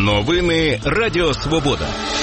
Новини Радіо Свобода.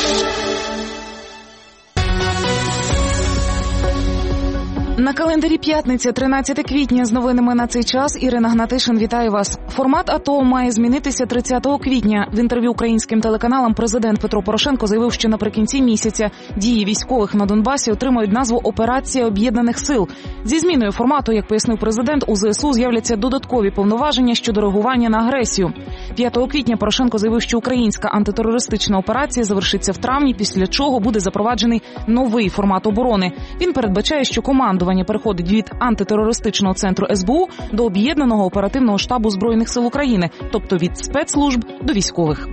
На календарі п'ятниця, 13 квітня. З новинами на цей час Ірина Гнатишин, вітаю вас. Формат АТО має змінитися 30 квітня. В інтерв'ю українським телеканалам президент Петро Порошенко заявив, що наприкінці місяця дії військових на Донбасі отримають назву «Операція об'єднаних сил». Зі зміною формату, як пояснив президент, у ЗСУ з'являться додаткові повноваження щодо реагування на агресію. 5 квітня Порошенко заявив, що українська антитерористична операція завершиться в травні, після чого буде запроваджений новий формат оборони. Він передбачає, що командування переходить від антитерористичного центру СБУ до об'єднаного оперативного штабу Збройних сил України, тобто від спецслужб до військових.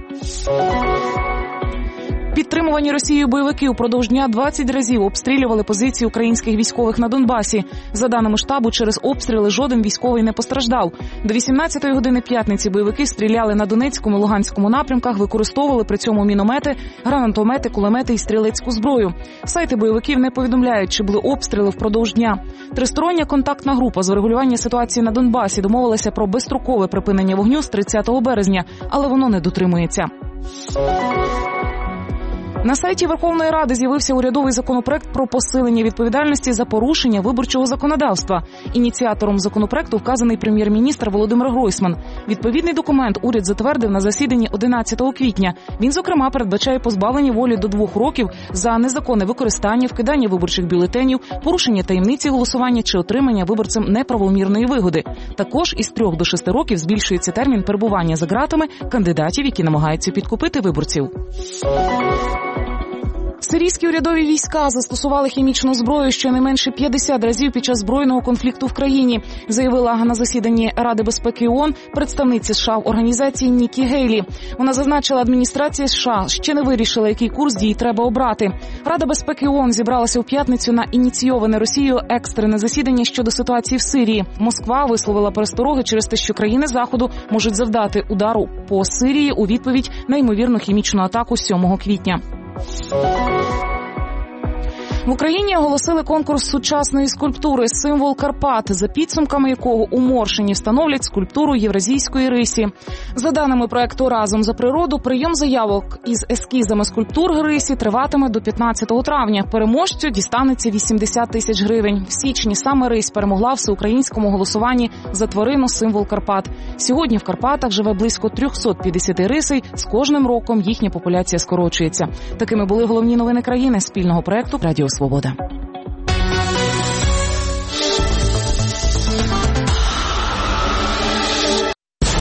Підтримувані Росією бойовики упродовж дня 20 разів обстрілювали позиції українських військових на Донбасі. За даними штабу, через обстріли жоден військовий не постраждав. До 18-ї години п'ятниці бойовики стріляли на Донецькому, Луганському напрямках, використовували при цьому міномети, гранатомети, кулемети і стрілецьку зброю. Сайти бойовиків не повідомляють, чи були обстріли впродовж дня. Тристороння контактна група з врегулювання ситуації на Донбасі домовилася про безстрокове припинення вогню з 30 березня, але воно не дотримується. На сайті Верховної Ради з'явився урядовий законопроект про посилення відповідальності за порушення виборчого законодавства. Ініціатором законопроекту вказаний прем'єр-міністр Володимир Гройсман. Відповідний документ уряд затвердив на засіданні 11 квітня. Він, зокрема, передбачає позбавлення волі до 2 років за незаконне використання, вкидання виборчих бюлетенів, порушення таємниці голосування чи отримання виборцем неправомірної вигоди. Також із 3 до 6 років збільшується термін перебування за ґратами кандидатів, які намагаються підкупити виборців. Сирійські урядові війська застосували хімічну зброю щонайменше 50 разів під час збройного конфлікту в країні, заявила на засіданні Ради безпеки ООН представниця США в організації Нікі Гейлі. Вона зазначила, адміністрація США ще не вирішила, який курс дій треба обрати. Рада безпеки ООН зібралася у п'ятницю на ініційоване Росією екстрене засідання щодо ситуації в Сирії. Москва висловила перестороги через те, що країни Заходу можуть завдати удару по Сирії у відповідь на ймовірну хімічну атаку 7 квітня. В Україні оголосили конкурс сучасної скульптури «Символ Карпат», за підсумками якого у Моршині встановлять скульптуру Євразійської рисі. За даними проекту «Разом за природу», прийом заявок із ескізами скульптур рисі триватиме до 15 травня. Переможцю дістанеться 80 тисяч гривень. В січні саме рись перемогла в всеукраїнському голосуванні за тварину «Символ Карпат». Сьогодні в Карпатах живе близько 350 рисей. З кожним роком їхня популяція скорочується. Такими були головні новини країни спільного проекту «Радіо Свобода».